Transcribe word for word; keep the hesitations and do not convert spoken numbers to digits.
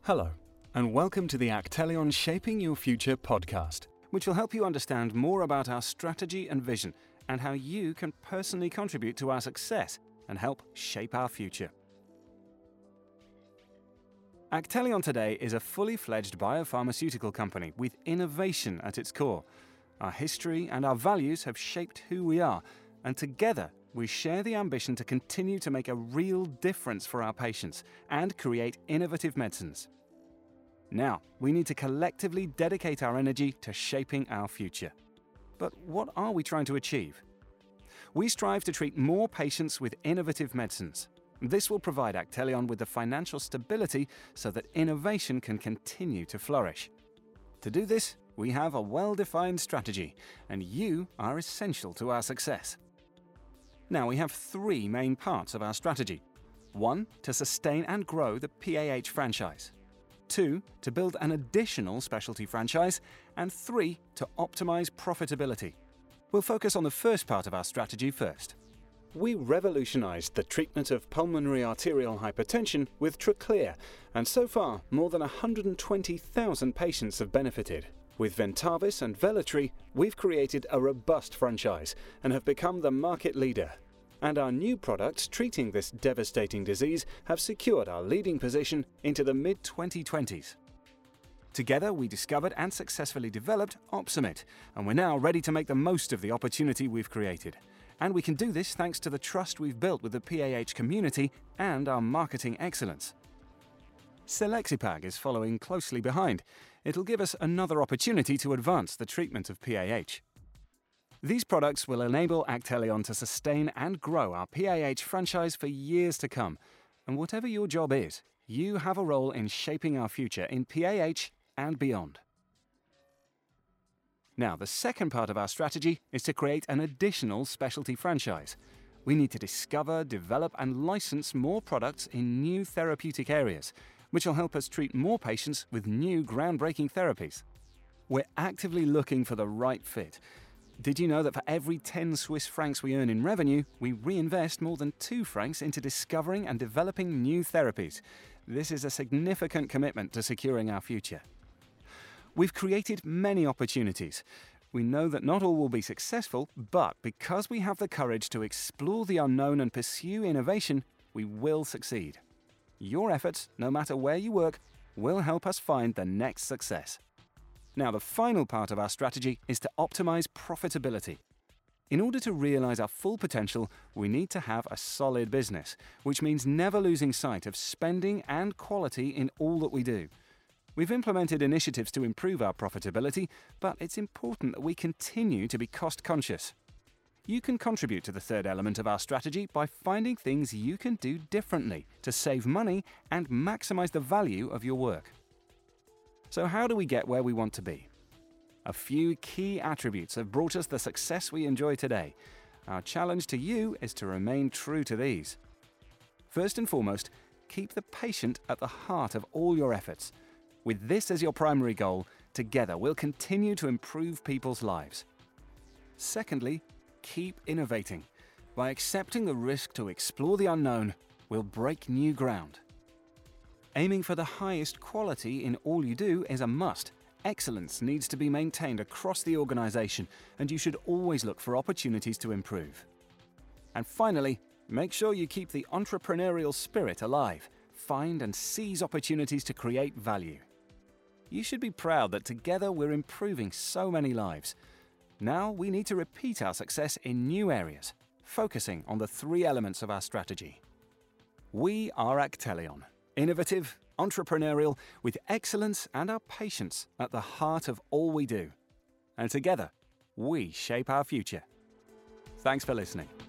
Hello, and welcome to the Actelion Shaping Your Future podcast, which will help you understand more about our strategy and vision and how you can personally contribute to our success and help shape our future. Actelion today is a fully fledged biopharmaceutical company with innovation at its core. Our history and our values have shaped who we are, and together we share the ambition to continue to make a real difference for our patients and create innovative medicines. Now, we need to collectively dedicate our energy to shaping our future. But what are we trying to achieve? We strive to treat more patients with innovative medicines. This will provide Actelion with the financial stability so that innovation can continue to flourish. To do this, we have a well-defined strategy, and you are essential to our success. Now, we have three main parts of our strategy. One, to sustain and grow the P A H franchise. Two, to build an additional specialty franchise. And three, to optimize profitability. We'll focus on the first part of our strategy first. We revolutionized the treatment of pulmonary arterial hypertension with Tracleer, and so far, more than one hundred twenty thousand patients have benefited. With Ventavis and Velletri, we've created a robust franchise and have become the market leader. And our new products treating this devastating disease have secured our leading position into the mid twenty twenties. Together, we discovered and successfully developed Opsumit, and we're now ready to make the most of the opportunity we've created. And we can do this thanks to the trust we've built with the P A H community and our marketing excellence. Selexipag is following closely behind. It'll give us another opportunity to advance the treatment of P A H. These products will enable Actelion to sustain and grow our P A H franchise for years to come. And whatever your job is, you have a role in shaping our future in P A H and beyond. Now, the second part of our strategy is to create an additional specialty franchise. We need to discover, develop, and license more products in new therapeutic areas, which will help us treat more patients with new groundbreaking therapies. We're actively looking for the right fit. Did you know that for every ten Swiss francs we earn in revenue, we reinvest more than two francs into discovering and developing new therapies? This is a significant commitment to securing our future. We've created many opportunities. We know that not all will be successful, but because we have the courage to explore the unknown and pursue innovation, we will succeed. Your efforts, no matter where you work, will help us find the next success. Now, the final part of our strategy is to optimize profitability. In order to realize our full potential, we need to have a solid business, which means never losing sight of spending and quality in all that we do. We've implemented initiatives to improve our profitability, but it's important that we continue to be cost-conscious. You can contribute to the third element of our strategy by finding things you can do differently to save money and maximize the value of your work. So how do we get where we want to be? A few key attributes have brought us the success we enjoy today. Our challenge to you is to remain true to these. First and foremost, keep the patient at the heart of all your efforts. With this as your primary goal, together we'll continue to improve people's lives. Secondly, keep innovating. By accepting the risk to explore the unknown, we'll break new ground. Aiming for the highest quality in all you do is a must. Excellence needs to be maintained across the organization, and you should always look for opportunities to improve. And finally, make sure you keep the entrepreneurial spirit alive. Find and seize opportunities to create value. You should be proud that together we're improving so many lives. Now we need to repeat our success in new areas, focusing on the three elements of our strategy. We are Actelion. Innovative, entrepreneurial, with excellence and our patients at the heart of all we do. And together, we shape our future. Thanks for listening.